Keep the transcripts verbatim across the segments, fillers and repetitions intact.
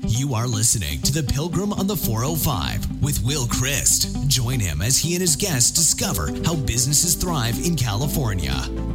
You are listening to The Pilgrim on the four oh five with Will Christ. Join him as he and his guests discover how businesses thrive in California.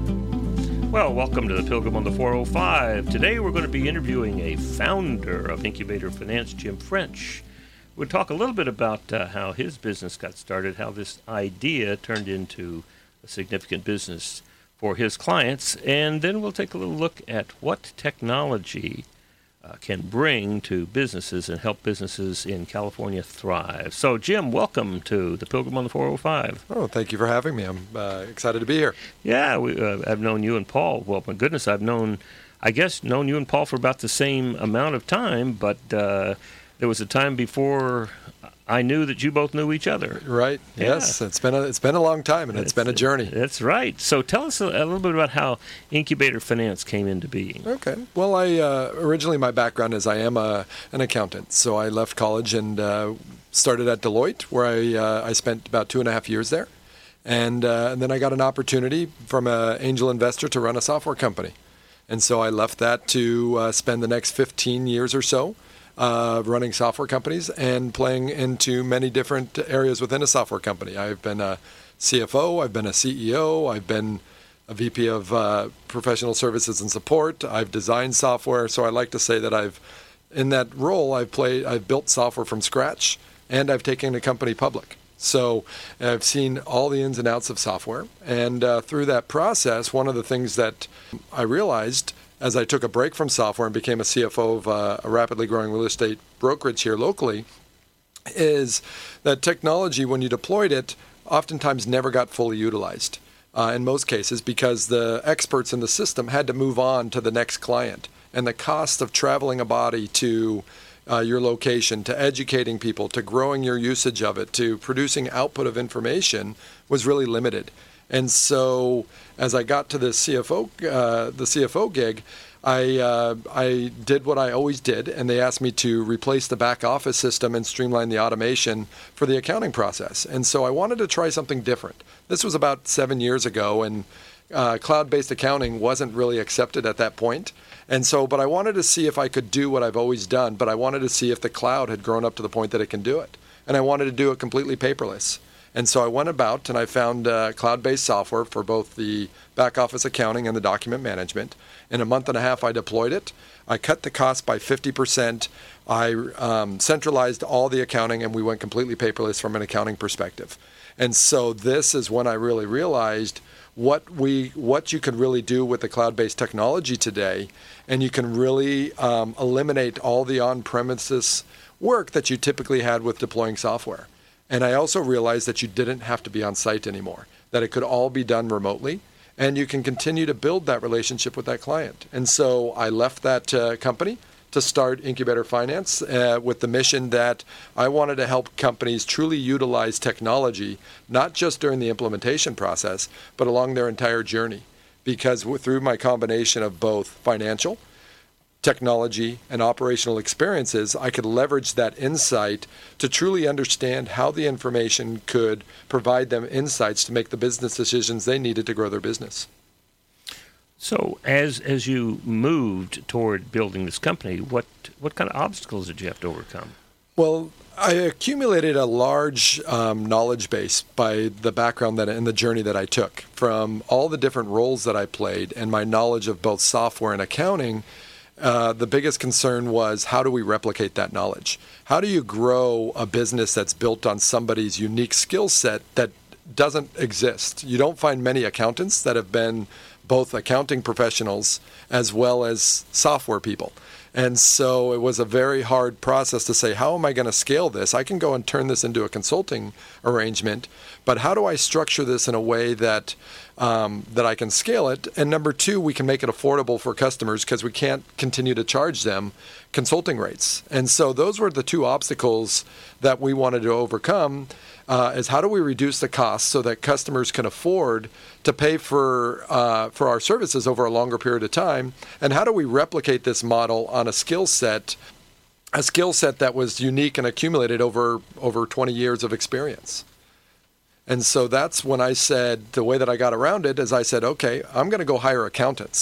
Well, welcome to The Pilgrim on the four oh five. Today we're going to be interviewing a founder of Incubator Finance, Jim French. We'll talk a little bit about uh, how his business got started, how this idea turned into a significant business for his clients, and then we'll take a little look at what technology uh, can bring to businesses and help businesses in California thrive. So, Jim, welcome to The Pilgrim on the four oh five. Oh, thank you for having me. I'm uh, excited to be here. Yeah, we, uh, I've known you and Paul. Well, my goodness, I've known, I guess, known you and Paul for about the same amount of time, but uh, there was a time before I knew that you both knew each other. Right. Yeah. Yes. It's been a it's been a long time, and it's, it's been a journey. That's right. So tell us a, a little bit about how Incubator Finance came into being. Okay. Well, I uh, originally my background is I am a, an accountant. So I left college and uh, started at Deloitte, where I uh, I spent about two and a half years there, and, uh, and then I got an opportunity from an angel investor to run a software company, and so I left that to uh, spend the next fifteen years or so. Uh, running software companies and playing into many different areas within a software company. I've been a C F O, I've been a C E O, I've been a V P of uh, professional services and support. I've designed software, so I like to say that I've, in that role, I've played, I've built software from scratch, and I've taken a company public. So I've seen all the ins and outs of software, and uh, through that process, one of the things that I realized as I took a break from software and became a C F O of uh, a rapidly growing real estate brokerage here locally, is that technology, when you deployed it, oftentimes never got fully utilized uh, in most cases because the experts in the system had to move on to the next client. And the cost of traveling a body to uh, your location, to educating people, to growing your usage of it, to producing output of information was really limited. And so, as I got to the C F O, uh, the C F O gig, I uh, I did what I always did, and they asked me to replace the back office system and streamline the automation for the accounting process. And so, I wanted to try something different. This was about seven years ago, and uh, cloud-based accounting wasn't really accepted at that point. And so, but I wanted to see if I could do what I've always done, but I wanted to see if the cloud had grown up to the point that it can do it, and I wanted to do it completely paperless. And so I went about and I found uh, cloud-based software for both the back office accounting and the document management. In a month and a half, I deployed it. I cut the cost by fifty percent. I um, centralized all the accounting, and we went completely paperless from an accounting perspective. And so this is when I really realized what we what you can really do with the cloud-based technology today, and you can really um, eliminate all the on-premises work that you typically had with deploying software. And I also realized that you didn't have to be on site anymore, that it could all be done remotely, and you can continue to build that relationship with that client. And so I left that uh, company to start Incubator Finance uh, with the mission that I wanted to help companies truly utilize technology, not just during the implementation process, but along their entire journey. Because through my combination of both financial, technology, and operational experiences, I could leverage that insight to truly understand how the information could provide them insights to make the business decisions they needed to grow their business. So as as you moved toward building this company, what what kind of obstacles did you have to overcome? Well, I accumulated a large um, knowledge base by the background that and the journey that I took from all the different roles that I played and my knowledge of both software and accounting. Uh, the biggest concern was, how do we replicate that knowledge? How do you grow a business that's built on somebody's unique skill set that doesn't exist? You don't find many accountants that have been both accounting professionals as well as software people. And so it was a very hard process to say, how am I going to scale this? I can go and turn this into a consulting arrangement, but how do I structure this in a way that um, that I can scale it? And number two, we can make it affordable for customers because we can't continue to charge them consulting rates. And so those were the two obstacles that we wanted to overcome. Uh, is how do we reduce the cost so that customers can afford to pay for uh, for our services over a longer period of time, and how do we replicate this model on a skill set, a skill set that was unique and accumulated over over twenty years of experience. And so that's when I said, the way that I got around it is I said, okay, I'm going to go hire accountants.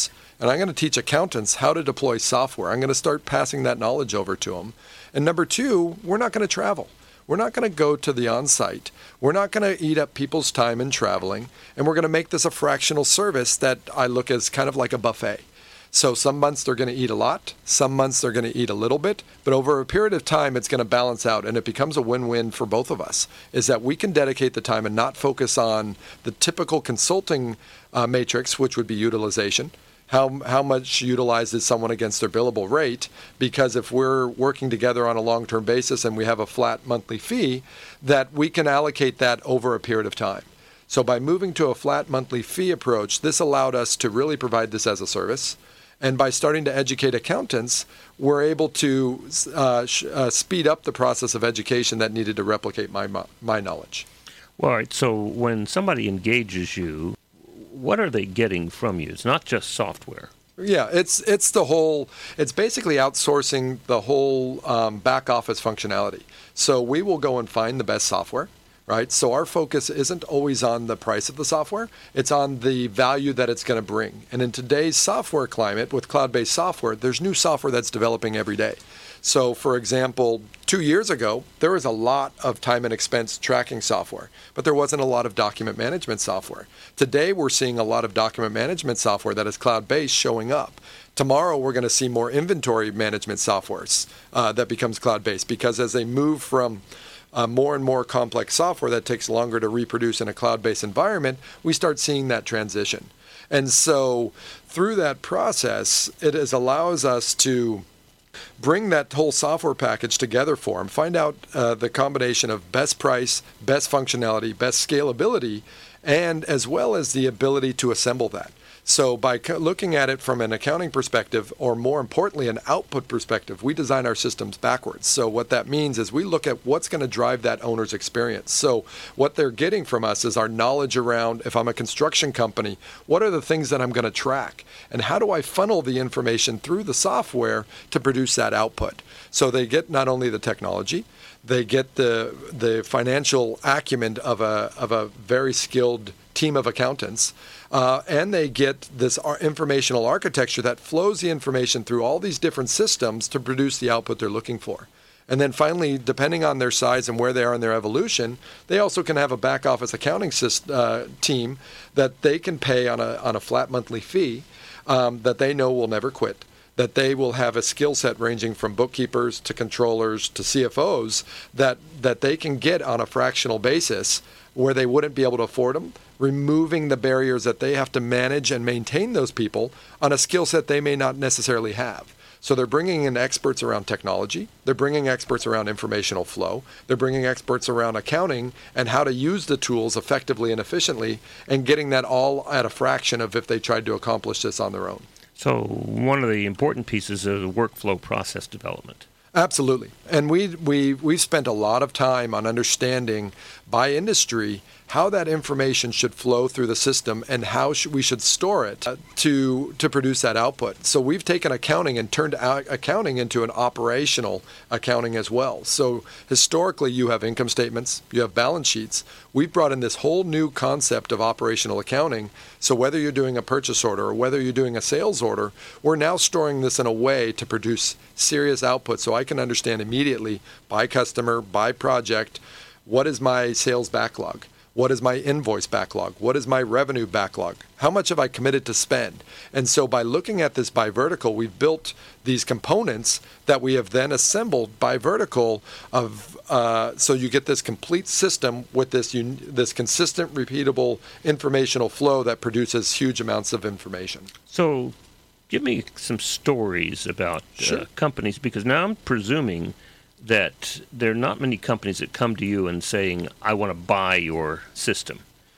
and I'm going to teach accountants how to deploy software. I'm going to start passing that knowledge over to them. And number two, we're not going to travel. We're not going to go to the on-site. We're not going to eat up people's time in traveling, and we're going to make this a fractional service that I look as kind of like a buffet. So some months they're going to eat a lot, some months they're going to eat a little bit, but over a period of time it's going to balance out, and it becomes a win-win for both of us, is that we can dedicate the time and not focus on the typical consulting uh, matrix, which would be utilization. How, how much utilized is someone against their billable rate? Because if we're working together on a long-term basis and we have a flat monthly fee, that we can allocate that over a period of time. So by moving to a flat monthly fee approach, this allowed us to really provide this as a service. And by starting to educate accountants, we're able to uh, sh- uh, speed up the process of education that needed to replicate my my knowledge. Well, all right. So when somebody engages you, what are they getting from you? It's not just software. Yeah, it's it's the whole. It's basically outsourcing the whole um, back office functionality. So we will go and find the best software. Right? So our focus isn't always on the price of the software. It's on the value that it's going to bring. And in today's software climate with cloud-based software, there's new software that's developing every day. So, for example, two years ago, there was a lot of time and expense tracking software, but there wasn't a lot of document management software. Today, we're seeing a lot of document management software that is cloud-based showing up. Tomorrow, we're going to see more inventory management softwares uh, that becomes cloud-based, because as they move from Uh, more and more complex software that takes longer to reproduce in a cloud-based environment, we start seeing that transition. And so through that process, it is, allows us to bring that whole software package together for them, find out uh, the combination of best price, best functionality, best scalability, and as well as the ability to assemble that. So by co- looking at it from an accounting perspective, or more importantly, an output perspective, we design our systems backwards. So what that means is we look at what's going to drive that owner's experience. So what they're getting from us is our knowledge around, if I'm a construction company, what are the things that I'm going to track? And how do I funnel the information through the software to produce that output? So they get not only the technology, they get the the financial acumen of a of a very skilled team of accountants, uh, and they get this informational architecture that flows the information through all these different systems to produce the output they're looking for. And then finally, depending on their size and where they are in their evolution, they also can have a back office accounting system, uh, team that they can pay on a on a flat monthly fee um, that they know will never quit, that they will have a skill set ranging from bookkeepers to controllers to C F Os that, that they can get on a fractional basis where they wouldn't be able to afford them, removing the barriers that they have to manage and maintain those people on a skill set they may not necessarily have. So they're bringing in experts around technology, they're bringing experts around informational flow, they're bringing experts around accounting and how to use the tools effectively and efficiently, and getting that all at a fraction of if they tried to accomplish this on their own. So one of the important pieces is the workflow process development. Absolutely. And we, we, we've spent a lot of time on understanding by industry how that information should flow through the system and how sh- we should store it uh, to to produce that output. So we've taken accounting and turned out accounting into an operational accounting as well. So historically, you have income statements, you have balance sheets. We've brought in this whole new concept of operational accounting. So whether you're doing a purchase order or whether you're doing a sales order, we're now storing this in a way to produce serious output so I can understand immediately by customer, by project, what is my sales backlog? What is my invoice backlog? What is my revenue backlog? How much have I committed to spend? And so by looking at this by vertical, we've built these components that we have then assembled by vertical of uh, so you get this complete system with this un- this consistent, repeatable informational flow that produces huge amounts of information. So give me some stories about Sure. uh, companies, because now I'm presuming that there are not many companies that come to you and saying, I want to buy your system.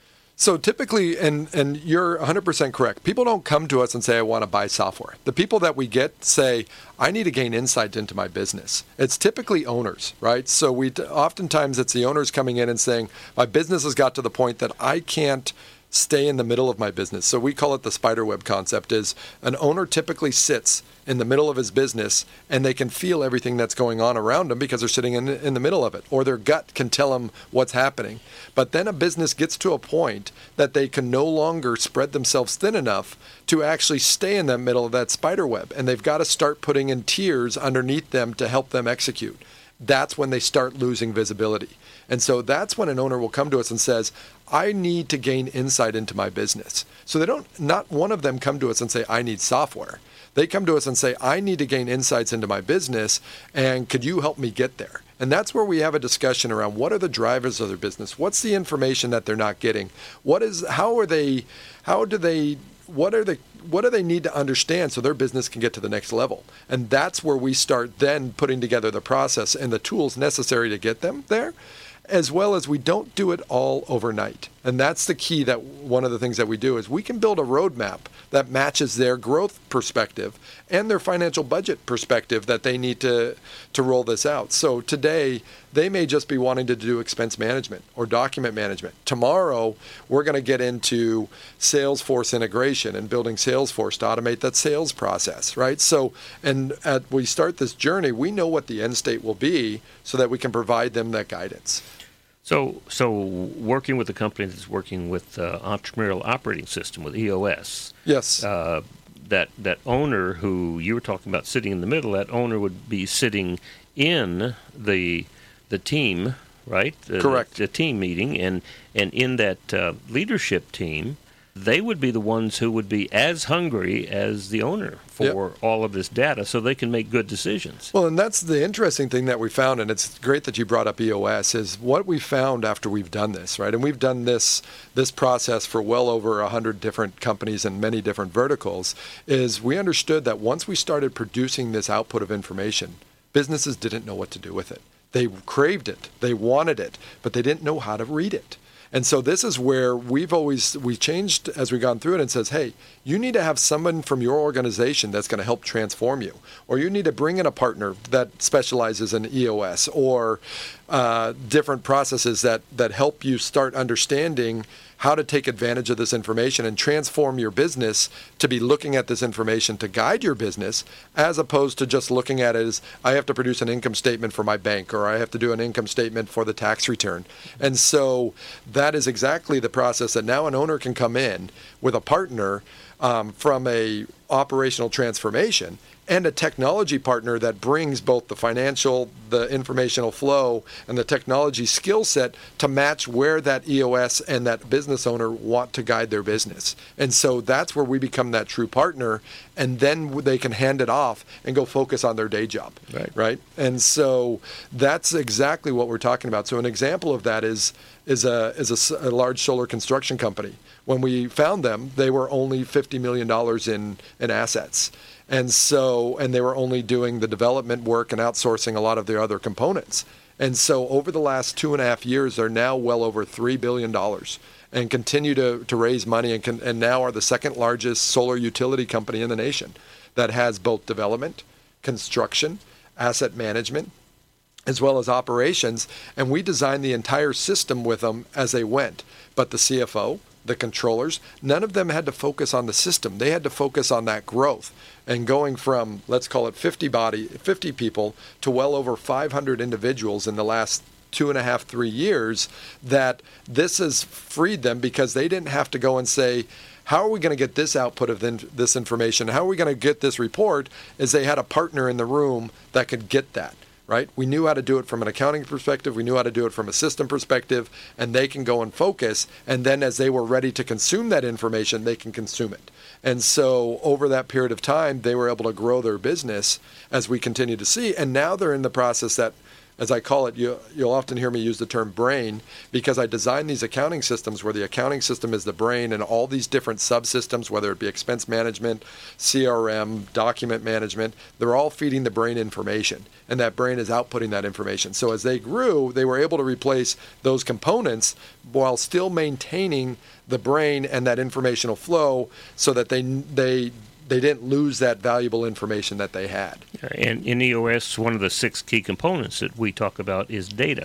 So typically, and, and you're one hundred percent correct, people don't come to us and say, I want to buy software. The people that we get say, I need to gain insight into my business. It's typically owners, right? So we oftentimes it's the owners coming in and saying, my business has got to the point that I can't stay in the middle of my business. So we call it the spiderweb concept, is an owner typically sits in the middle of his business and they can feel everything that's going on around them because they're sitting in, in the middle of it, or their gut can tell them what's happening. But then a business gets to a point that they can no longer spread themselves thin enough to actually stay in the middle of that spider web, and they've got to start putting in tiers underneath them to help them execute. That's when they start losing visibility. And so that's when an owner will come to us and says, I need to gain insight into my business. So they don't, not one of them come to us and say, I need software. They come to us and say, I need to gain insights into my business, and could you help me get there? And that's where we have a discussion around what are the drivers of their business? What's the information that they're not getting? What is, how are they, how do they, what are the, what do they need to understand so their business can get to the next level? And that's where we start then putting together the process and the tools necessary to get them there, as well as we don't do it all overnight. And that's the key, that one of the things that we do is we can build a roadmap that matches their growth perspective and their financial budget perspective that they need to, to roll this out. So today, they may just be wanting to do expense management or document management. Tomorrow, we're going to get into Salesforce integration and building Salesforce to automate that sales process, right? So, and as we start this journey, we know what the end state will be so that we can provide them that guidance. So, so working with a company that's working with uh, Entrepreneurial Operating System, with E O S. Yes. Uh, that that owner who you were talking about sitting in the middle, that owner would be sitting in the the team, right? The, Correct. The, the team meeting, and and in that uh, leadership team, they would be the ones who would be as hungry as the owner for yep. all of this data, so they can make good decisions. Well, and that's the interesting thing that we found, and it's great that you brought up E O S, is what we found after we've done this, right? And we've done this this process for well over one hundred different companies and many different verticals, is we understood that once we started producing this output of information, businesses didn't know what to do with it. They craved it, they wanted it, but they didn't know how to read it. And so this is where we've always, we changed as we've gone through it and says, hey, you need to have someone from your organization that's going to help transform you. Or you need to bring in a partner that specializes in E O S or uh, different processes that, that help you start understanding how to take advantage of this information and transform your business to be looking at this information to guide your business, as opposed to just looking at it as, I have to produce an income statement for my bank, or I have to do an income statement for the tax return. And so that is exactly the process that now an owner can come in with a partner um, from a operational transformation and a technology partner that brings both the financial, the informational flow, and the technology skill set to match where that E O S and that business owner want to guide their business. And so that's where we become that true partner, and then they can hand it off and go focus on their day job, right? right? And so that's exactly what we're talking about. So an example of that is is a is a, a large solar construction company. When we found them, they were only fifty million dollars in, in assets. And so, and they were only doing the development work and outsourcing a lot of their other components. And so over the last two and a half years, they're now well over three billion dollars and continue to, to raise money, and, can, and now are the second largest solar utility company in the nation that has both development, construction, asset management, as well as operations. And we designed the entire system with them as they went. But the C F O, the controllers, none of them had to focus on the system. They had to focus on that growth. And going from, let's call it fifty body, fifty people to well over five hundred individuals in the last two and a half, three years, that this has freed them because they didn't have to go and say, how are we going to get this output of this information? How are we going to get this report? Is they had a partner in the room that could get that. Right? We knew how to do it from an accounting perspective. We knew how to do it from a system perspective, and they can go and focus. And then as they were ready to consume that information, they can consume it. And so over that period of time, they were able to grow their business, as we continue to see. And now they're in the process that, as I call it, you, you'll often hear me use the term brain, because I designed these accounting systems where the accounting system is the brain, and all these different subsystems, whether it be expense management, C R M, document management, they're all feeding the brain information, and that brain is outputting that information. So as they grew, they were able to replace those components while still maintaining the brain and that informational flow, so that they they they didn't lose that valuable information that they had. And in E O S, one of the six key components that we talk about is data.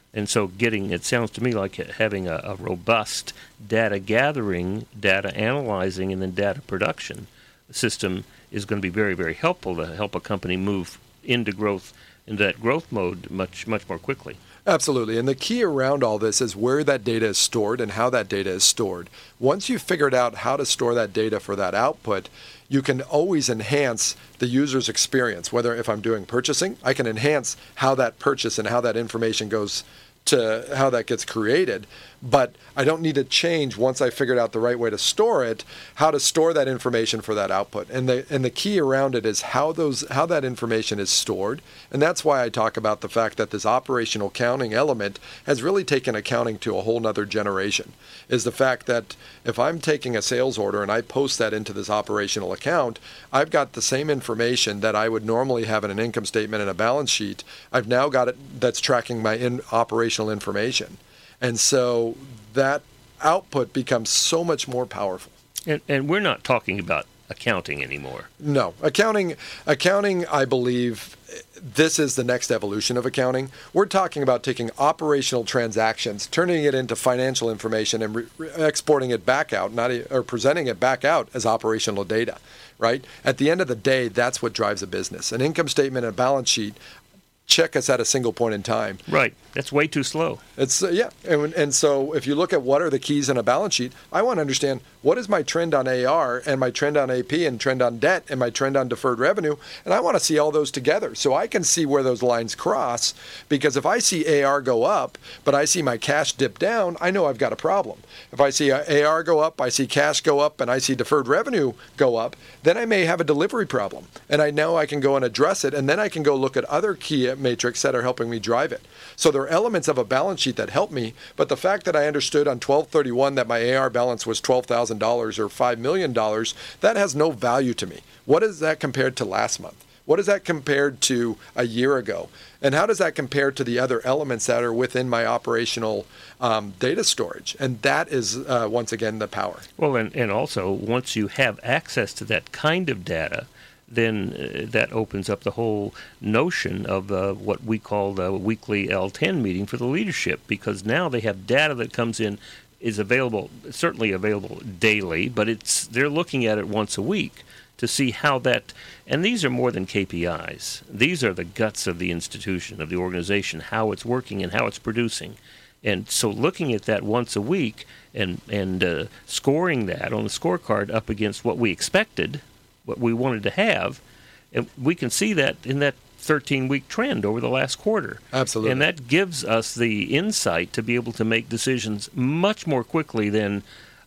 And so getting, it sounds to me like having a, a robust data gathering, data analyzing, and then data production system is going to be very, very helpful to help a company move into growth, into that growth mode much, much more quickly. Absolutely. And the key around all this is where that data is stored and how that data is stored. Once you've figured out how to store that data for that output, you can always enhance the user's experience. Whether if I'm doing purchasing, I can enhance how that purchase and how that information goes to how that gets created. But I don't need to change once I figured out the right way to store it, how to store that information for that output. And the and the key around it is how those how that information is stored. And that's why I talk about the fact that this operational accounting element has really taken accounting to a whole nother generation. Is the fact that if I'm taking a sales order and I post that into this operational account, I've got the same information that I would normally have in an income statement and a balance sheet. I've now got it that's tracking my in operational information. And so that output becomes so much more powerful. And, and we're not talking about accounting anymore. No. Accounting, accounting, I believe, this is the next evolution of accounting. We're talking about taking operational transactions, turning it into financial information, and re- re- exporting it back out, not e- or presenting it back out as operational data, right? At the end of the day, that's what drives a business. An income statement and a balance sheet check us at a single point in time. Right. That's way too slow. It's uh, yeah. And, and so if you look at what are the keys in a balance sheet, I want to understand what is my trend on A R and my trend on A P and trend on debt and my trend on deferred revenue. And I want to see all those together so I can see where those lines cross. Because if I see A R go up, but I see my cash dip down, I know I've got a problem. If I see A R go up, I see cash go up, and I see deferred revenue go up, then I may have a delivery problem. And I know I can go and address it. And then I can go look at other key matrix that are helping me drive it. So there are elements of a balance sheet that help me, but the fact that I understood on twelve thirty-one that my A R balance was twelve thousand dollars or five million dollars, that has no value to me. What is that compared to last month? What is that compared to a year ago? And how does that compare to the other elements that are within my operational um, data storage? And that is, uh, once again, the power. Well, and, and also, once you have access to that kind of data, then uh, that opens up the whole notion of uh, what we call the weekly L ten meeting for the leadership, because now they have data that comes in, is available, certainly available daily, but it's they're looking at it once a week to see how that, and these are more than K P Is. These are the guts of the institution, of the organization, how it's working and how it's producing. And so looking at that once a week and, and uh, scoring that on the scorecard up against what we expected, what we wanted to have, and we can see that in that thirteen-week trend over the last quarter. Absolutely. And that gives us the insight to be able to make decisions much more quickly than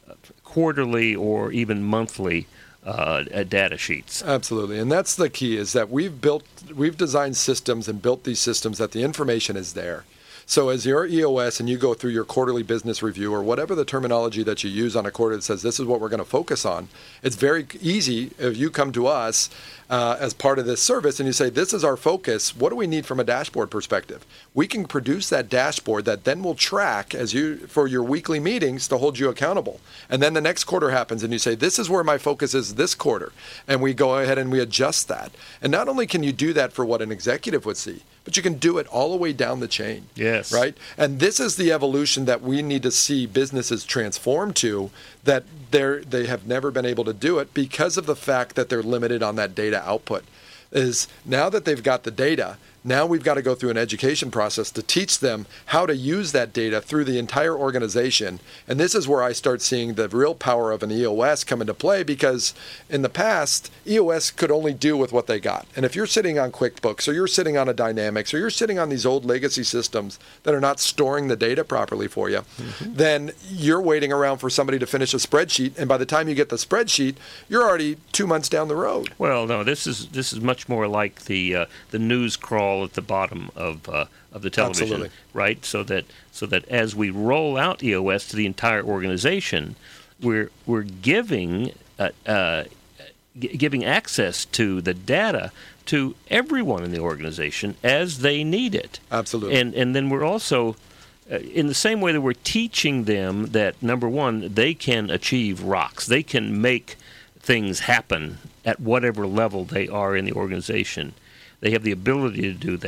quarterly or even monthly uh, data sheets. Absolutely. And that's the key, is that we've built, we've designed systems and built these systems that the information is there. So as your E O S and you go through your quarterly business review or whatever the terminology that you use on a quarter that says this is what we're going to focus on, it's very easy if you come to us uh, as part of this service and you say, this is our focus. What do we need from a dashboard perspective? We can produce that dashboard that then will track as you for your weekly meetings to hold you accountable. And then the next quarter happens and you say, this is where my focus is this quarter. And we go ahead and we adjust that. And not only can you do that for what an executive would see, but you can do it all the way down the chain. Yes. Right? And this is the evolution that we need to see businesses transform to, that they're, they have never been able to do it because of the fact that they're limited on that data output. Is now that they've got the data, now we've got to go through an education process to teach them how to use that data through the entire organization. And this is where I start seeing the real power of an E O S come into play, because in the past, E O S could only do with what they got. And if you're sitting on QuickBooks or you're sitting on a Dynamics or you're sitting on these old legacy systems that are not storing the data properly for you, mm-hmm. then you're waiting around for somebody to finish a spreadsheet. And by the time you get the spreadsheet, you're already two months down the road. Well, no, this is this is much more like the uh, the news crawl at the bottom of uh, of the television, Absolutely. Right? So that so that as we roll out E O S to the entire organization, we're we're giving uh, uh, g- giving access to the data to everyone in the organization as they need it. Absolutely. And and then we're also uh, in the same way that we're teaching them that, number one, they can achieve rocks, they can make things happen at whatever level they are in the organization. They have the ability to do that.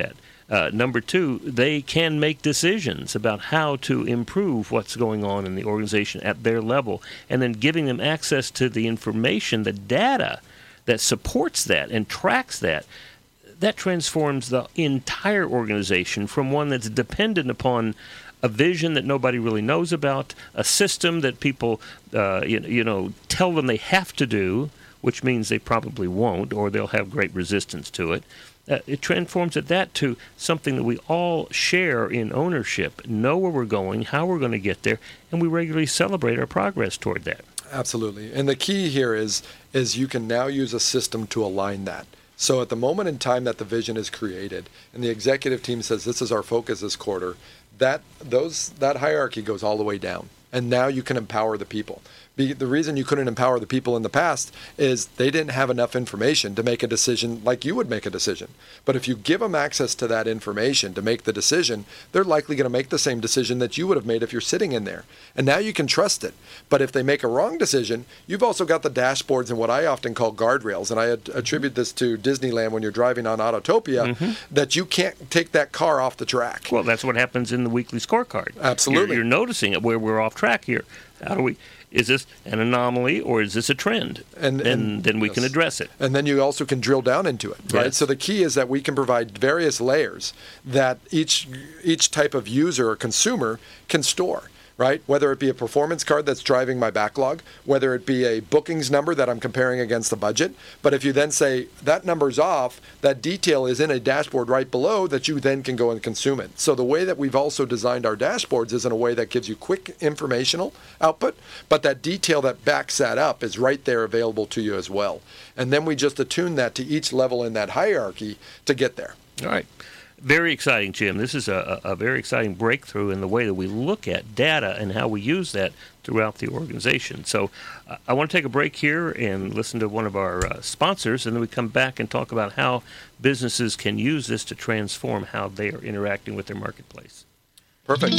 Uh, number two, they can make decisions about how to improve what's going on in the organization at their level, and then giving them access to the information, the data that supports that and tracks that. That transforms the entire organization from one that's dependent upon a vision that nobody really knows about, a system that people, uh, you, you know, tell them they have to do, which means they probably won't, or they'll have great resistance to it. Uh, it transforms it that to something that we all share in ownership, know where we're going, how we're going to get there, and we regularly celebrate our progress toward that. Absolutely. And the key here is is you can now use a system to align that. So at the moment in time that the vision is created and the executive team says this is our focus this quarter, that those that hierarchy goes all the way down. And now you can empower the people. Be, the reason you couldn't empower the people in the past is they didn't have enough information to make a decision like you would make a decision. But if you give them access to that information to make the decision, they're likely going to make the same decision that you would have made if you're sitting in there. And now you can trust it. But if they make a wrong decision, you've also got the dashboards and what I often call guardrails. And I attribute this to Disneyland when you're driving on Autotopia, mm-hmm. that you can't take that car off the track. Well, that's what happens in the weekly scorecard. Absolutely. You're, you're noticing it where we're off track here. How do we... Is this an anomaly or is this a trend? And, and, and then we yes. can address it. And then you also can drill down into it, right? Yes. So the key is that we can provide various layers that each each type of user or consumer can store, right? Whether it be a performance card that's driving my backlog, whether it be a bookings number that I'm comparing against the budget. But if you then say that number's off, that detail is in a dashboard right below that you then can go and consume it. So the way that we've also designed our dashboards is in a way that gives you quick informational output, but that detail that backs that up is right there available to you as well. And then we just attune that to each level in that hierarchy to get there. All right. Very exciting, Jim. This is a, a very exciting breakthrough in the way that we look at data and how we use that throughout the organization. So uh, I want to take a break here and listen to one of our uh, sponsors, and then we come back and talk about how businesses can use this to transform how they are interacting with their marketplace. Perfect.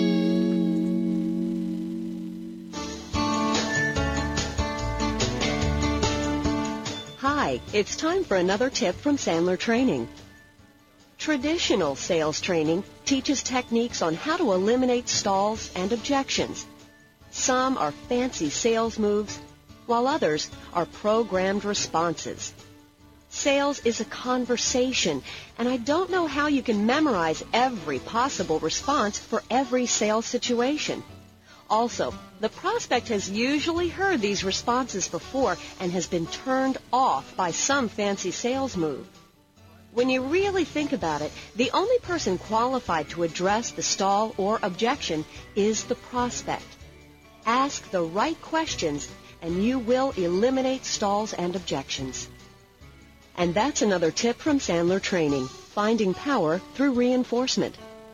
Hi, it's time for another tip from Sandler Training. Traditional sales training teaches techniques on how to eliminate stalls and objections. Some are fancy sales moves, while others are programmed responses. Sales is a conversation, and I don't know how you can memorize every possible response for every sales situation. Also, the prospect has usually heard these responses before and has been turned off by some fancy sales move. When you really think about it, the only person qualified to address the stall or objection is the prospect. Ask the right questions, and you will eliminate stalls and objections. And that's another tip from Sandler Training, finding power through reinforcement.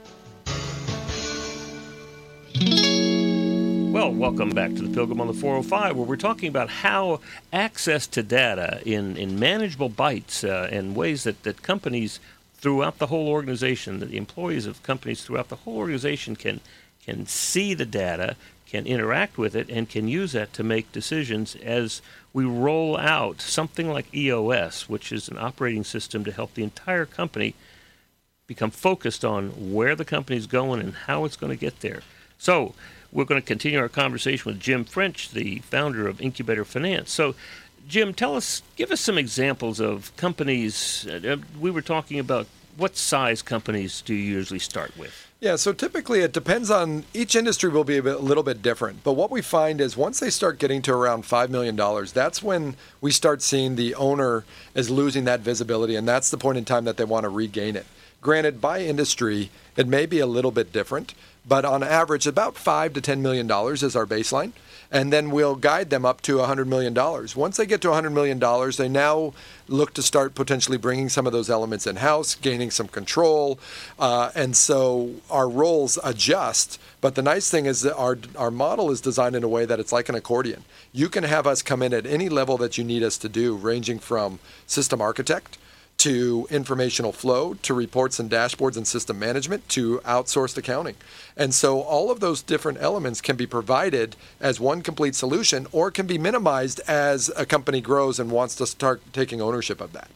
Well, welcome back to the Pilgrim on the four oh five, where we're talking about how access to data in, in manageable bites uh, and ways that, that companies throughout the whole organization, that the employees of companies throughout the whole organization can can see the data, can interact with it, and can use that to make decisions as we roll out something like E O S, which is an operating system to help the entire company become focused on where the company's going and how it's going to get there. So we're going to continue our conversation with Jim French, the founder of Incubator Finance. So, Jim, tell us, give us some examples of companies. Uh, we were talking about what size companies do you usually start with? Yeah, so typically it depends on, each industry will be a, bit, a little bit different. But what we find is once they start getting to around five million dollars, that's when we start seeing the owner is losing that visibility, and that's the point in time that they want to regain it. Granted, by industry, it may be a little bit different, but on average, about five to ten million dollars is our baseline. And then we'll guide them up to one hundred million dollars. Once they get to one hundred million dollars, they now look to start potentially bringing some of those elements in-house, gaining some control. Uh, and so our roles adjust. But the nice thing is that our, our model is designed in a way that it's like an accordion. You can have us come in at any level that you need us to do, ranging from system architect, to informational flow, to reports and dashboards and system management, to outsourced accounting. And so all of those different elements can be provided as one complete solution, or can be minimized as a company grows and wants to start taking ownership of that.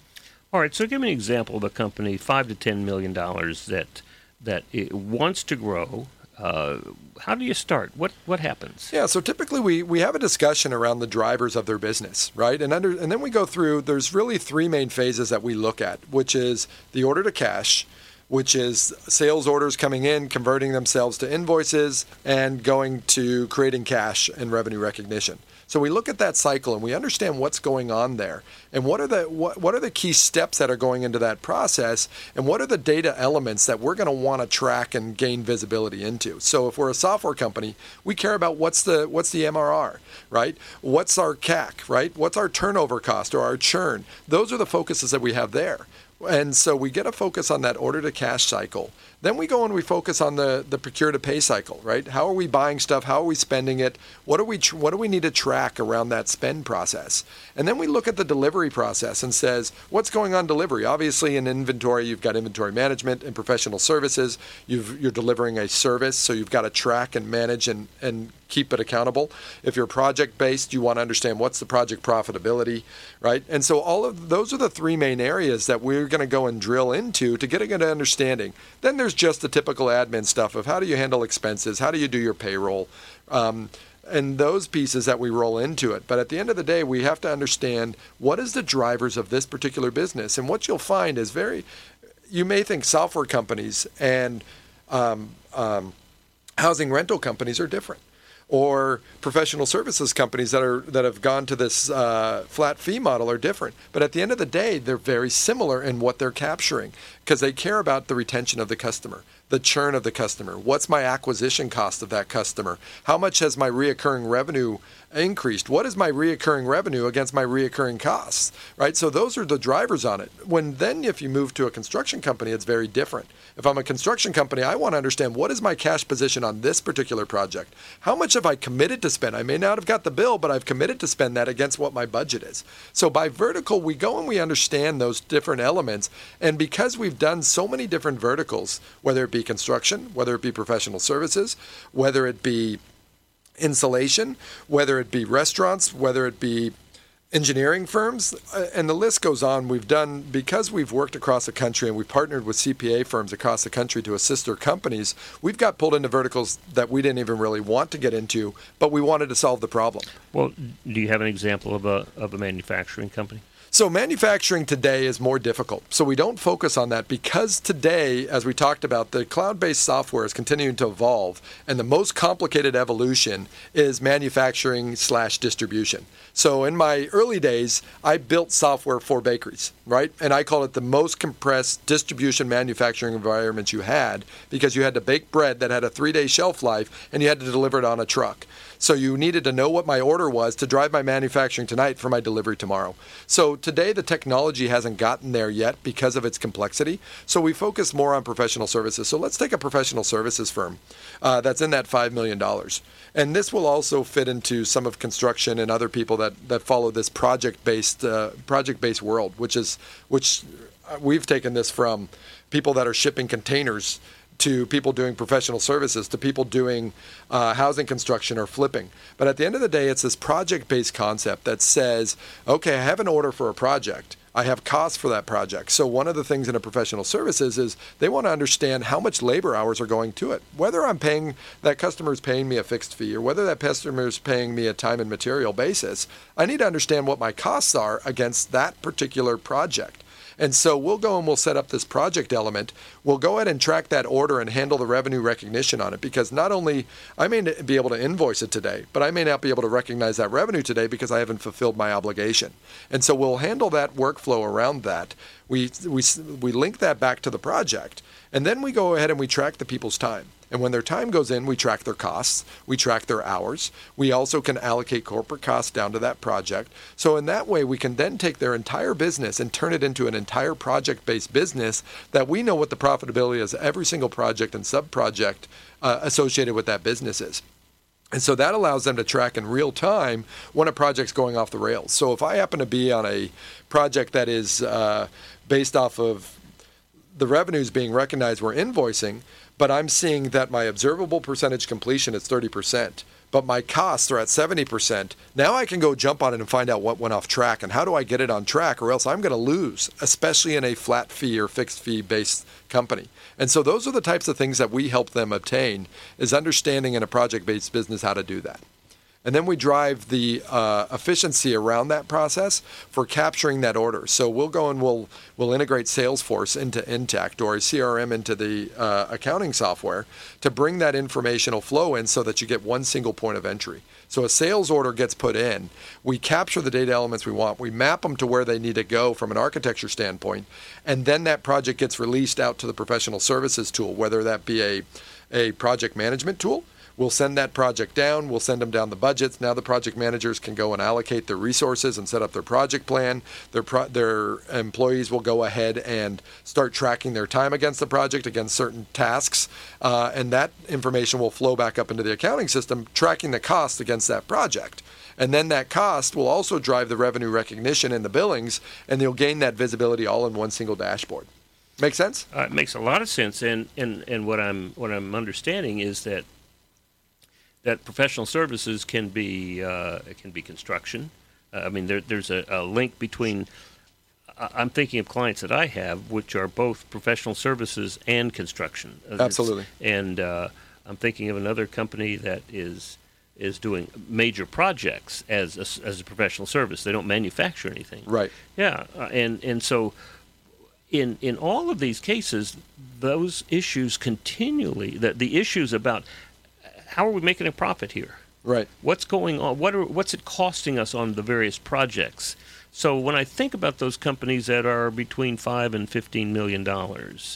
All right, so give me an example of a company, five to ten million dollars, that that it wants to grow. Uh, how do you start? What what happens? Yeah, so typically we, we have a discussion around the drivers of their business, right? And under and then we go through, there's really three main phases that we look at, which is the order to cash, which is sales orders coming in, converting themselves to invoices, and going to creating cash and revenue recognition. So we look at that cycle and we understand what's going on there, and what are the what, what are the key steps that are going into that process, and what are the data elements that we're going to want to track and gain visibility into. So if we're a software company, we care about what's the what's the M R R, right? What's our C A C, right? What's our turnover cost or our churn? Those are the focuses that we have there. And so we get a focus on that order to cash cycle. Then we go and we focus on the, the procure to pay cycle, right? How are we buying stuff? How are we spending it? What do we tr- what do we need to track around that spend process? And then we look at the delivery process and says, what's going on delivery? Obviously in inventory, you've got inventory management and professional services. You've, you're delivering a service, so you've got to track and manage and, and keep it accountable. If you're project-based, you want to understand what's the project profitability, right? And so all of those are the three main areas that we're going to go and drill into to get a good understanding. Then there's just the typical admin stuff of how do you handle expenses, how do you do your payroll, um, and those pieces that we roll into it. But at the end of the day, we have to understand what is the drivers of this particular business. And what you'll find is very, you may think software companies and um, um, housing rental companies are different, or professional services companies that are that have gone to this uh, flat fee model are different. But at the end of the day, they're very similar in what they're capturing, because they care about the retention of the customer, the churn of the customer. What's my acquisition cost of that customer? How much has my reoccurring revenue increased? What is my reoccurring revenue against my reoccurring costs, right? So those are the drivers on it. When then if you move to a construction company, it's very different. If I'm a construction company, I want to understand what is my cash position on this particular project? How much have I committed to spend? I may not have got the bill, but I've committed to spend that against what my budget is. So by vertical, we go and we understand those different elements. And because we've done so many different verticals, whether it be construction, whether it be professional services, whether it be insulation, whether it be restaurants, whether it be engineering firms, and the list goes on. We've done, because we've worked across the country and we've partnered with C P A firms across the country to assist their companies, we've got pulled into verticals that we didn't even really want to get into, but we wanted to solve the problem. Well, do you have an example of a of a manufacturing company? So manufacturing today is more difficult. So we don't focus on that because today, as we talked about, the cloud-based software is continuing to evolve, and the most complicated evolution is manufacturing slash distribution. So in my early days, I built software for bakeries, right? And I call it the most compressed distribution manufacturing environment you had, because you had to bake bread that had a three-day shelf life, and you had to deliver it on a truck. So you needed to know what my order was to drive my manufacturing tonight for my delivery tomorrow. So today the technology hasn't gotten there yet because of its complexity. So we focus more on professional services. So let's take a professional services firm uh, that's in that five million dollars. And this will also fit into some of construction and other people that, that follow this project-based uh, project-based world, which is which we've taken this from people that are shipping containers to people doing professional services, to people doing uh, housing construction or flipping. But at the end of the day, it's this project-based concept that says, okay, I have an order for a project. I have costs for that project. So one of the things in a professional services is they want to understand how much labor hours are going to it. Whether I'm paying, that customer is paying me a fixed fee, or whether that customer is paying me a time and material basis, I need to understand what my costs are against that particular project. And so we'll go and we'll set up this project element. We'll go ahead and track that order and handle the revenue recognition on it, because not only I may be able to invoice it today, but I may not be able to recognize that revenue today because I haven't fulfilled my obligation. And so we'll handle that workflow around that. We, we, we link that back to the project, and then we go ahead and we track the people's time. And when their time goes in, we track their costs, we track their hours. We also can allocate corporate costs down to that project. So in that way, we can then take their entire business and turn it into an entire project-based business that we know what the profitability is of every single project and sub-project uh, associated with that business is. And so that allows them to track in real time when a project's going off the rails. So if I happen to be on a project that is uh, based off of the revenue is being recognized, we're invoicing, but I'm seeing that my observable percentage completion is thirty percent, but my costs are at seventy percent. Now I can go jump on it and find out what went off track and how do I get it on track, or else I'm going to lose, especially in a flat fee or fixed fee based company. And so those are the types of things that we help them obtain, is understanding in a project-based business how to do that. And then we drive the uh, efficiency around that process for capturing that order. So we'll go and we'll we'll integrate Salesforce into Intacct or a C R M into the uh, accounting software to bring that informational flow in so that you get one single point of entry. So a sales order gets put in, we capture the data elements we want, we map them to where they need to go from an architecture standpoint, and then that project gets released out to the professional services tool, whether that be a, a project management tool. We'll send that project down. We'll send them down the budgets. Now the project managers can go and allocate their resources and set up their project plan. Their pro- their employees will go ahead and start tracking their time against the project, against certain tasks, uh, and that information will flow back up into the accounting system, tracking the cost against that project. And then that cost will also drive the revenue recognition and the billings, and they'll gain that visibility all in one single dashboard. Make sense? Uh, it makes a lot of sense, and, and, and what I'm what I'm understanding is that. that professional services can be uh, can be construction. Uh, I mean, there, there's a, a link between. I'm thinking of clients that I have, which are both professional services and construction. Absolutely. It's, and uh, I'm thinking of another company that is is doing major projects as a, as a professional service. They don't manufacture anything. Right. Yeah, uh, and and so in in all of these cases, those issues continually the the issues about. How are we making a profit here? Right. What's going on? What are what's it costing us on the various projects? So when I think about those companies that are between five and fifteen million dollars,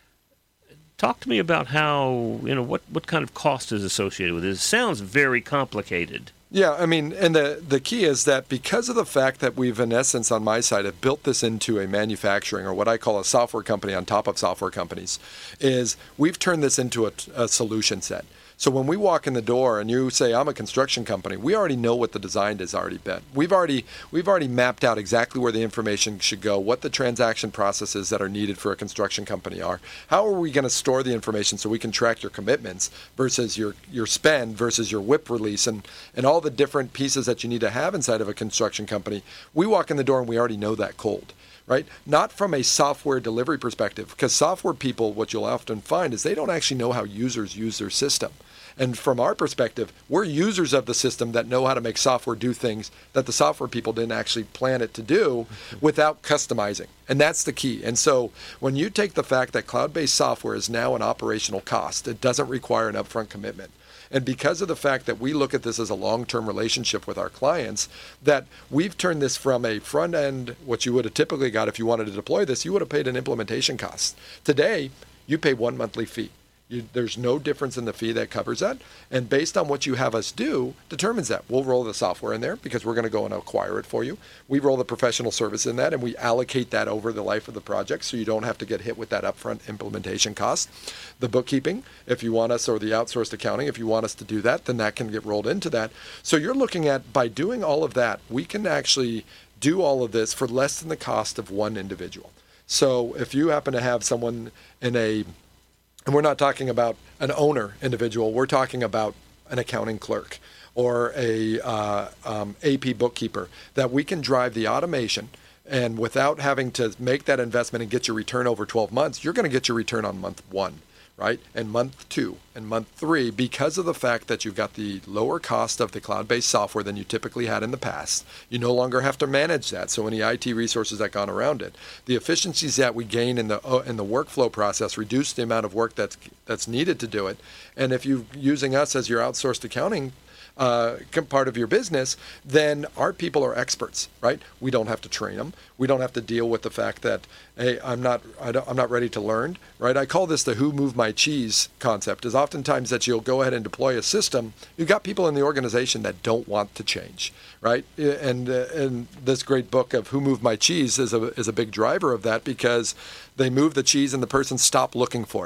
talk to me about how you know what, what kind of cost is associated with it. It sounds very complicated. Yeah, I mean, and the, the key is that because of the fact that we've, in essence, on my side, have built this into a manufacturing or what I call a software company on top of software companies, is we've turned this into a, a solution set. So when we walk in the door and you say, I'm a construction company, we already know what the design has already been. We've already we've already mapped out exactly where the information should go, what the transaction processes that are needed for a construction company are. How are we going to store the information so we can track your commitments versus your, your spend versus your whip release and, and all the different pieces that you need to have inside of a construction company. We walk in the door and we already know that cold. Right? Not from a software delivery perspective, because software people, what you'll often find is they don't actually know how users use their system. And from our perspective, we're users of the system that know how to make software do things that the software people didn't actually plan it to do without customizing. And that's the key. And so when you take the fact that cloud-based software is now an operational cost, it doesn't require an upfront commitment. And because of the fact that we look at this as a long-term relationship with our clients, that we've turned this from a front end, what you would have typically got if you wanted to deploy this, you would have paid an implementation cost. Today, you pay one monthly fee. You, there's no difference in the fee that covers that. And based on what you have us do, determines that. We'll roll the software in there because we're going to go and acquire it for you. We roll the professional service in that, and we allocate that over the life of the project so you don't have to get hit with that upfront implementation cost. The bookkeeping, if you want us, or the outsourced accounting, if you want us to do that, then that can get rolled into that. So you're looking at, by doing all of that, we can actually do all of this for less than the cost of one individual. So if you happen to have someone in a And we're not talking about an owner individual. We're talking about an accounting clerk or a uh, um, A P bookkeeper, that we can drive the automation. And without having to make that investment and get your return over twelve months, you're going to get your return on month one, right? And month two and month three, because of the fact that you've got the lower cost of the cloud-based software than you typically had in the past. You no longer have to manage that. So any I T resources that gone around it, the efficiencies that we gain in the uh, in the workflow process reduce the amount of work that's that's needed to do it. And if you're using us as your outsourced accounting Uh, part of your business, then our people are experts, right? We don't have to train them. We don't have to deal with the fact that, hey, I'm not, I don't, I'm not ready to learn, right? I call this the "who moved my cheese" concept. Is oftentimes that you'll go ahead and deploy a system. You've got people in the organization that don't want to change, right? And uh, and this great book of "Who Moved My Cheese" is a is a big driver of that, because they move the cheese and the person stopped looking for it.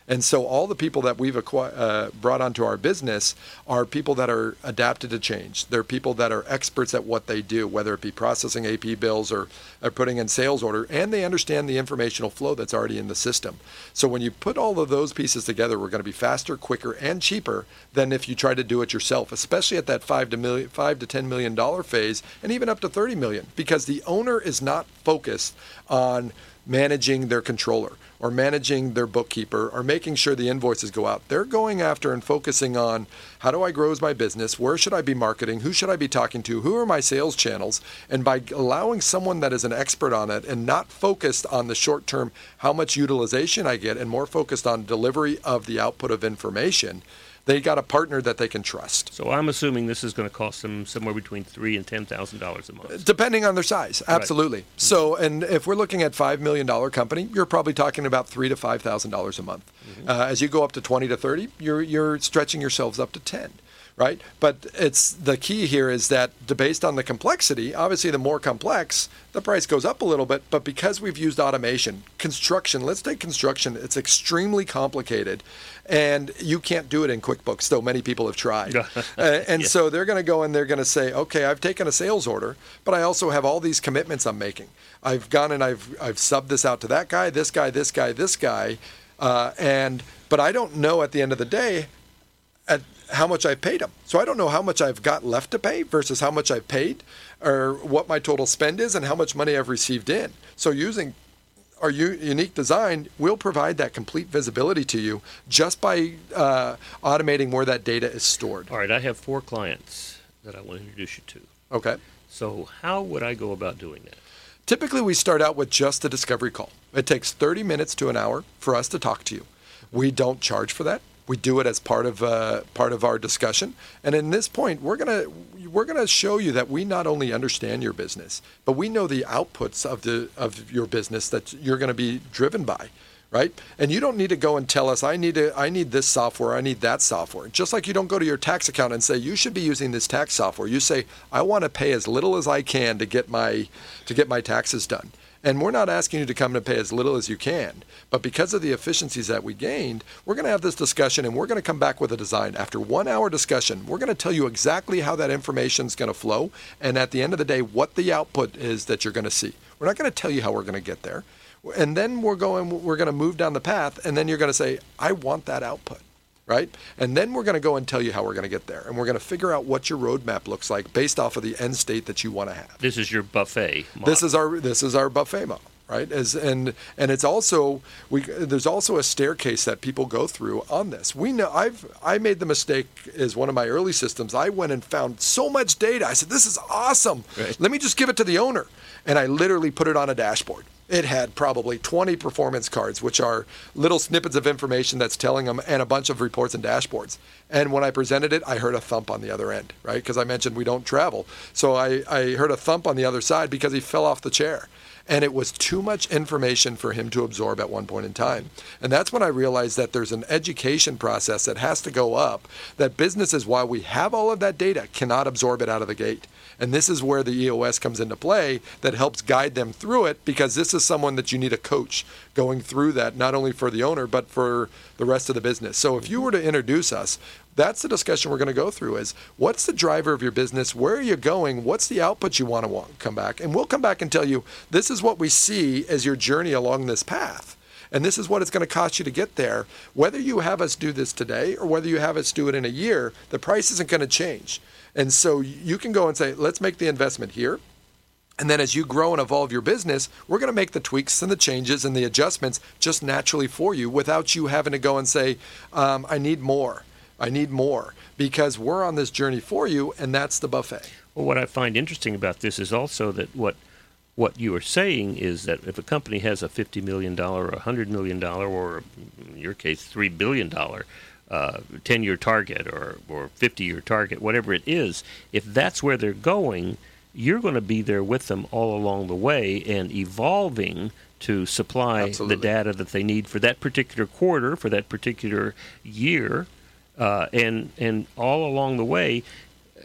And so all the people that we've acqui- uh, brought onto our business are people that are adapted to change. They're people that are experts at what they do, whether it be processing A P bills or, or putting in sales order, and they understand the informational flow that's already in the system. So when you put all of those pieces together, we're going to be faster, quicker, and cheaper than if you try to do it yourself, especially at that five to million, five to ten million dollar phase, and even up to thirty million, because the owner is not focused on managing their controller or managing their bookkeeper or making sure the invoices go out. They're going after and focusing on, how do I grow my business? Where should I be marketing? Who should I be talking to? Who are my sales channels? And by allowing someone that is an expert on it and not focused on the short term, how much utilization I get, and more focused on delivery of the output of information, they got a partner that they can trust. So I'm assuming this is going to cost them somewhere between three and ten thousand dollars a month, depending on their size. Absolutely. Right. So, and if we're looking at five million dollar company, you're probably talking about three to five thousand dollars a month. Mm-hmm. Uh, as you go up to twenty to thirty, you're you're stretching yourselves up to ten. Right? But it's the key here is that based on the complexity, obviously the more complex, the price goes up a little bit. But because we've used automation, construction, let's take construction, it's extremely complicated. And you can't do it in QuickBooks, though many people have tried. uh, and yeah. So they're going to go and they're going to say, okay, I've taken a sales order, but I also have all these commitments I'm making. I've gone and I've I've subbed this out to that guy, this guy, this guy, this guy. Uh, and but I don't know at the end of the day at how much I paid them. So I don't know how much I've got left to pay versus how much I've paid, or what my total spend is and how much money I've received in. So using our u- unique design will provide that complete visibility to you just by uh, automating where that data is stored. All right, I have four clients that I want to introduce you to. Okay. So how would I go about doing that? Typically, we start out with just a discovery call. It takes thirty minutes to an hour for us to talk to you. We don't charge for that. We do it as part of uh, part of our discussion, and in this point, we're gonna we're gonna show you that we not only understand your business, but we know the outputs of the of your business that you're going to be driven by, right? And you don't need to go and tell us, I need to I need this software, I need that software. Just like you don't go to your tax accountant and say you should be using this tax software. You say, I want to pay as little as I can to get my to get my taxes done. And we're not asking you to come and pay as little as you can. But because of the efficiencies that we gained, we're going to have this discussion, and we're going to come back with a design. After one hour discussion, we're going to tell you exactly how that information is going to flow. And at the end of the day, what the output is that you're going to see. We're not going to tell you how we're going to get there. And then we're going, we're going to move down the path. And then you're going to say, I want that output. Right? And then we're going to go and tell you how we're going to get there. And we're going to figure out what your roadmap looks like based off of the end state that you want to have. This is your buffet model. This is our this is our buffet model, right? As and and it's also we there's also a staircase that people go through on this. We know I've I made the mistake as one of my early systems. I went and found so much data. I said, this is awesome. Right. Let me just give it to the owner. And I literally put it on a dashboard. It had probably twenty performance cards, which are little snippets of information that's telling them, and a bunch of reports and dashboards. And when I presented it, I heard a thump on the other end, right? Because I mentioned we don't travel. So I, I heard a thump on the other side because he fell off the chair. And it was too much information for him to absorb at one point in time. And that's when I realized that there's an education process that has to go up, that businesses, while we have all of that data, cannot absorb it out of the gate. And this is where the E O S comes into play that helps guide them through it, because this is someone that you need a coach going through that, not only for the owner, but for the rest of the business. So if you were to introduce us, that's the discussion we're going to go through is, what's the driver of your business? Where are you going? What's the output you want to want, come back? And we'll come back and tell you, this is what we see as your journey along this path. And this is what it's going to cost you to get there. Whether you have us do this today or whether you have us do it in a year, the price isn't going to change. And so you can go and say, let's make the investment here. And then as you grow and evolve your business, we're going to make the tweaks and the changes and the adjustments just naturally for you without you having to go and say, um, I need more. I need more, because we're on this journey for you, and that's the buffet. Well, what I find interesting about this is also that what what you are saying is that if a company has a fifty million dollars or one hundred million dollars, or in your case, three billion dollars uh, ten-year target or, or fifty-year target, whatever it is, if that's where they're going, you're going to be there with them all along the way and evolving to supply Absolutely. The data that they need for that particular quarter, for that particular year. Uh, and and all along the way,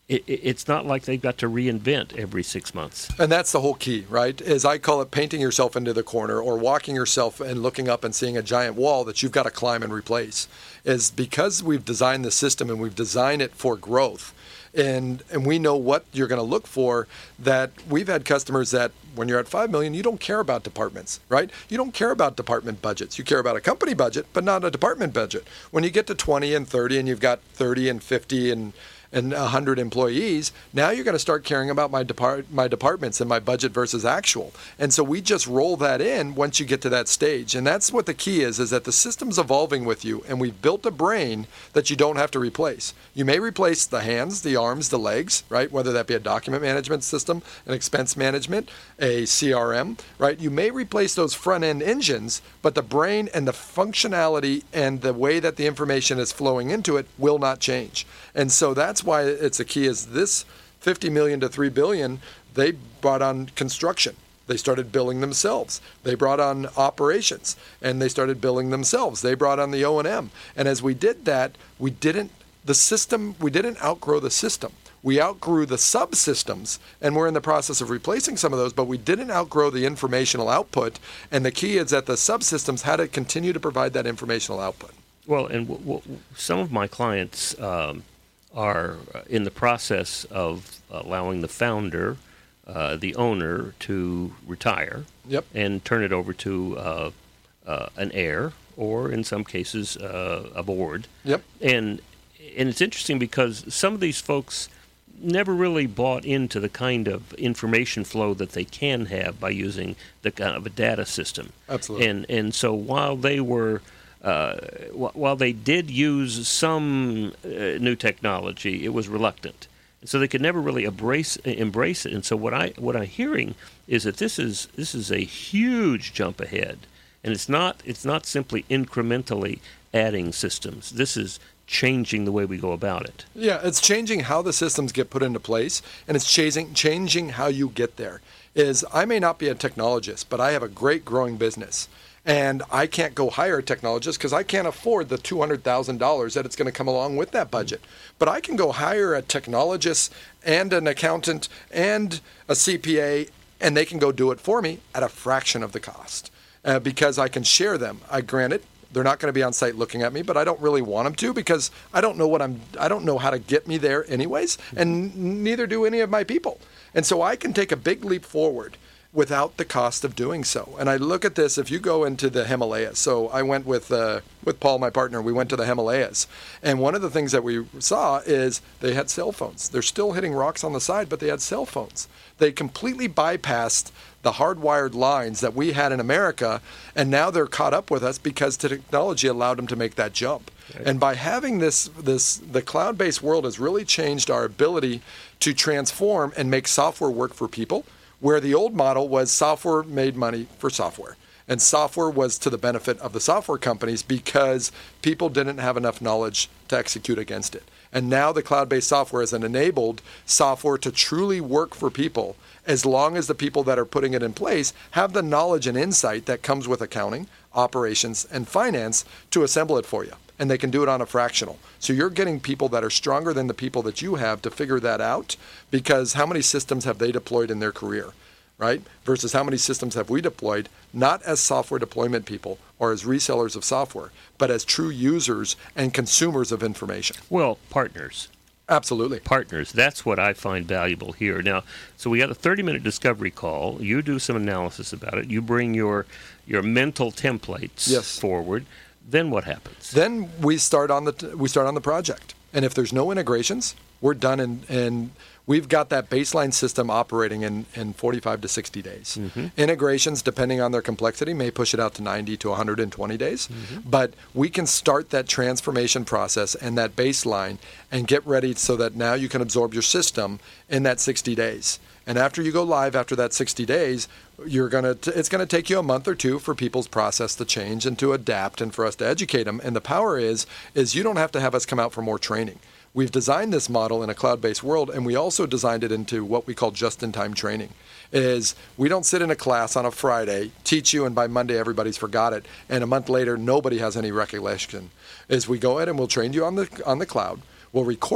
it, it's not like they've got to reinvent every six months. And that's the whole key, right? Is I call it painting yourself into the corner or walking yourself and looking up and seeing a giant wall that you've got to climb and replace. Is because we've designed the system and we've designed it for growth. And and we know what you're going to look for, that we've had customers that when you're at five million, you don't care about departments, right? You don't care about department budgets. You care about a company budget, but not a department budget. When you get to twenty and thirty and you've got thirty and fifty and and one hundred employees, now you're going to start caring about my depart my departments and my budget versus actual. And so we just roll that in once you get to that stage. And that's what the key is, is that the system's evolving with you, and we've built a brain that you don't have to replace. You may replace the hands, the arms, the legs, right? Whether that be a document management system, an expense management, a C R M, right? You may replace those front-end engines, but the brain and the functionality and the way that the information is flowing into it will not change. And so that's why it's a key is this fifty million to three billion, they brought on construction. They started billing themselves. They brought on operations, and they started billing themselves. They brought on the O and M. And as we did that, we didn't, the system, we didn't outgrow the system. We outgrew the subsystems, and we're in the process of replacing some of those, but we didn't outgrow the informational output. And the key is that the subsystems had to continue to provide that informational output. Well, and w- w- some of my clients um, are in the process of allowing the founder, uh, the owner, to retire. Yep. And turn it over to uh, uh, an heir, or in some cases, uh, a board. Yep. And and it's interesting because some of these folks never really bought into the kind of information flow that they can have by using the kind of a data system. Absolutely. And and so while they were Uh, while they did use some uh, new technology, it was reluctant, and so they could never really embrace embrace it. And so what I what I'm hearing is that this is this is a huge jump ahead, and it's not it's not simply incrementally adding systems. This is changing the way we go about it. Yeah, it's changing how the systems get put into place, and it's changing changing how you get there. Is I may not be a technologist, but I have a great growing business. And I can't go hire a technologist because I can't afford the two hundred thousand dollars that it's going to come along with that budget. But I can go hire a technologist and an accountant and a C P A, and they can go do it for me at a fraction of the cost uh, because I can share them. I granted, they're not going to be on site looking at me, but I don't really want them to because I don't know what I'm. I don't know how to get me there anyways, and neither do any of my people. And so I can take a big leap forward without the cost of doing so. And I look at this, if you go into the Himalayas, so I went with uh, with Paul, my partner, we went to the Himalayas. And one of the things that we saw is they had cell phones. They're still hitting rocks on the side, but they had cell phones. They completely bypassed the hardwired lines that we had in America, and now they're caught up with us because the technology allowed them to make that jump. Right. And by having this, this, the cloud-based world has really changed our ability to transform and make software work for people, where the old model was software made money for software. And software was to the benefit of the software companies because people didn't have enough knowledge to execute against it. And now the cloud-based software has enabled software to truly work for people as long as the people that are putting it in place have the knowledge and insight that comes with accounting, operations, and finance to assemble it for you. And they can do it on a fractional. So you're getting people that are stronger than the people that you have to figure that out, because how many systems have they deployed in their career, right? Versus how many systems have we deployed, not as software deployment people or as resellers of software, but as true users and consumers of information. Well, partners. Absolutely. Partners. That's what I find valuable here. Now, so we got a thirty-minute discovery call. You do some analysis about it. You bring your your mental templates yes. forward. Then what happens? Then we start on the t- we start on the project, and if there's no integrations, we're done, and and we've got that baseline system operating in, in forty-five to sixty days. Mm-hmm. Integrations, depending on their complexity, may push it out to ninety to one hundred twenty days, mm-hmm. but we can start that transformation process and that baseline and get ready so that now you can absorb your system in that sixty days. And after you go live, after that sixty days, you're gonna t- it's going to take you a month or two for people's process to change and to adapt and for us to educate them. And the power is, is you don't have to have us come out for more training. We've designed this model in a cloud-based world, and we also designed it into what we call just-in-time training. Is we don't sit in a class on a Friday, teach you, and by Monday everybody's forgot it, and a month later nobody has any recollection. Is we go ahead and we'll train you on the on the cloud. We'll record it.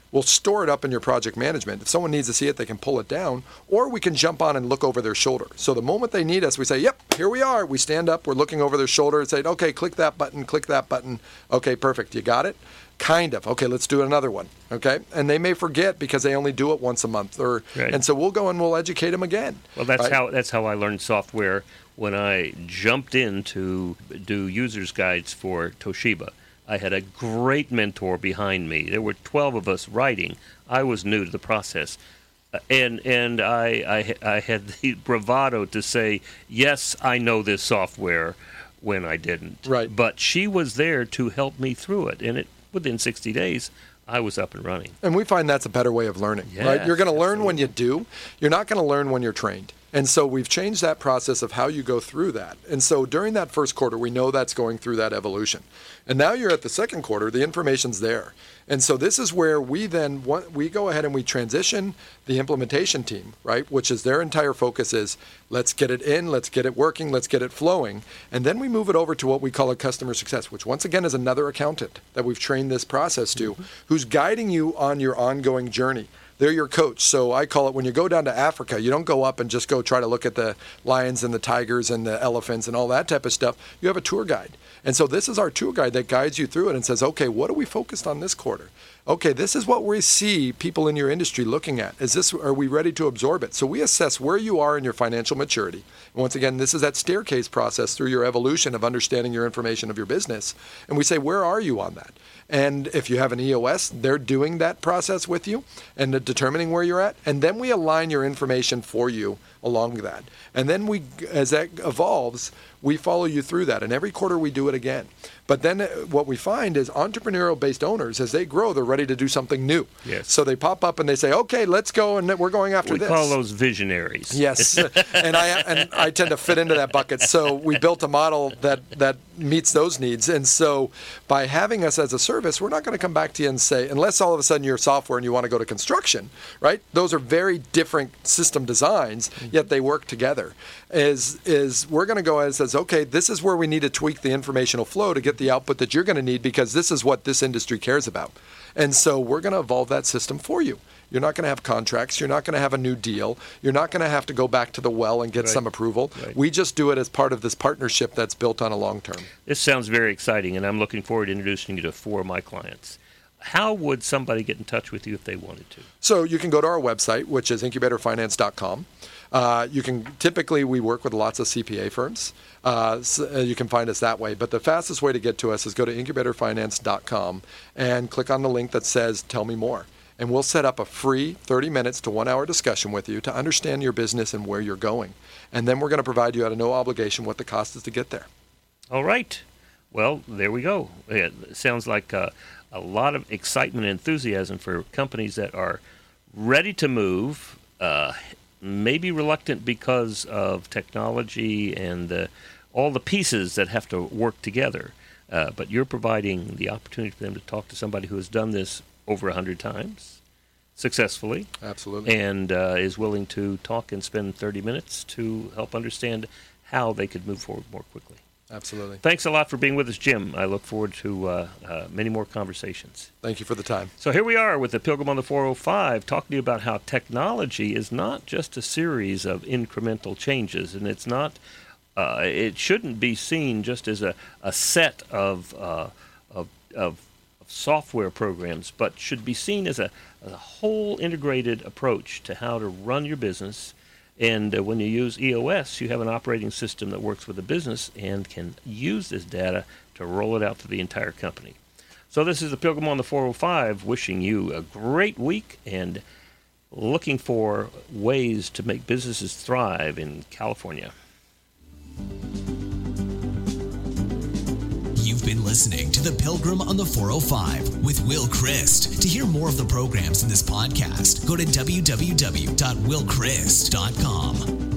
We'll store it up in your project management. If someone needs to see it, they can pull it down, or we can jump on and look over their shoulder. So the moment they need us, we say, yep, here we are. We stand up, we're looking over their shoulder and say, okay, click that button, click that button. Okay, perfect. You got it? Kind of. Okay, let's do another one. Okay, and they may forget because they only do it once a month, or right. and so we'll go and we'll educate them again. Well, that's right? how that's how I learned software when I jumped in to do users guides for Toshiba. I had a great mentor behind me. There were twelve of us writing. I was new to the process, uh, and and I, I I had the bravado to say, yes, I know this software, when I didn't. Right. But she was there to help me through it, and it within sixty days, I was up and running. And we find that's a better way of learning, yes, right? You're going to learn absolutely. when you do. You're not going to learn when you're trained. And so we've changed that process of how you go through that. And so during that first quarter, we know that's going through that evolution. And now you're at the second quarter, the information's there. And so this is where we then, want, we go ahead and we transition the implementation team, right? Which is their entire focus is, let's get it in, let's get it working, let's get it flowing. And then we move it over to what we call a customer success, which once again is another accountant that we've trained this process to, mm-hmm. who's guiding you on your ongoing journey. They're your coach. So I call it, when you go down to Africa, you don't go up and just go try to look at the lions and the tigers and the elephants and all that type of stuff. You have a tour guide. And so this is our tour guide that guides you through it and says, okay, what are we focused on this quarter? Okay, this is what we see people in your industry looking at. Is this, are we ready to absorb it? So we assess where you are in your financial maturity. And once again, this is that staircase process through your evolution of understanding your information of your business. And we say, where are you on that? And if you have an E O S, they're doing that process with you and determining where you're at. And then we align your information for you along that. And then we, as that evolves, we follow you through that. And every quarter we do it again. But then what we find is entrepreneurial-based owners, as they grow, they're ready to do something new. Yes. So they pop up and they say, okay, let's go, and we're going after we this. We call those visionaries. Yes, and I and I tend to fit into that bucket. So we built a model that, that meets those needs. And so by having us as a service, we're not going to come back to you and say, unless all of a sudden you're software and you want to go to construction, right? Those are very different system designs, yet they work together. Is is we're going to go and says, okay, this is where we need to tweak the informational flow to get the output that you're going to need, because this is what this industry cares about. And so we're going to evolve that system for you. You're not going to have contracts. You're not going to have a new deal. You're not going to have to go back to the well and get right. some approval. Right. We just do it as part of this partnership that's built on a long term. This sounds very exciting, and I'm looking forward to introducing you to four of my clients. How would somebody get in touch with you if they wanted to? So you can go to our website, which is incubator finance dot com. Uh, you can typically we work with lots of C P A firms. Uh, so you can find us that way. But the fastest way to get to us is go to incubator finance dot com and click on the link that says "Tell me more." And we'll set up a free thirty minutes to one hour discussion with you to understand your business and where you're going. And then we're going to provide you at a no obligation what the cost is to get there. All right. Well, there we go. It sounds like uh, a lot of excitement and enthusiasm for companies that are ready to move, uh, maybe reluctant because of technology and uh, all the pieces that have to work together. Uh, but you're providing the opportunity for them to talk to somebody who has done this over a hundred times successfully. Absolutely. And uh, is willing to talk and spend thirty minutes to help understand how they could move forward more quickly. Absolutely. Thanks a lot for being with us, Jim. I look forward to uh, uh, many more conversations. Thank you for the time. So here we are with the Pilgrim on the four oh five, talking to you about how technology is not just a series of incremental changes, and it's not, uh, it shouldn't be seen just as a, a set of, uh, of, of software programs, but should be seen as a, a whole integrated approach to how to run your business. And uh, when you use E O S, you have an operating system that works with the business and can use this data to roll it out to the entire company. So this is the Pilgrim on the four oh five, wishing you a great week and looking for ways to make businesses thrive in California. You've been listening to The Pilgrim on the four oh five with Will Christ. To hear more of the programs in this podcast, go to w w w dot will christ dot com.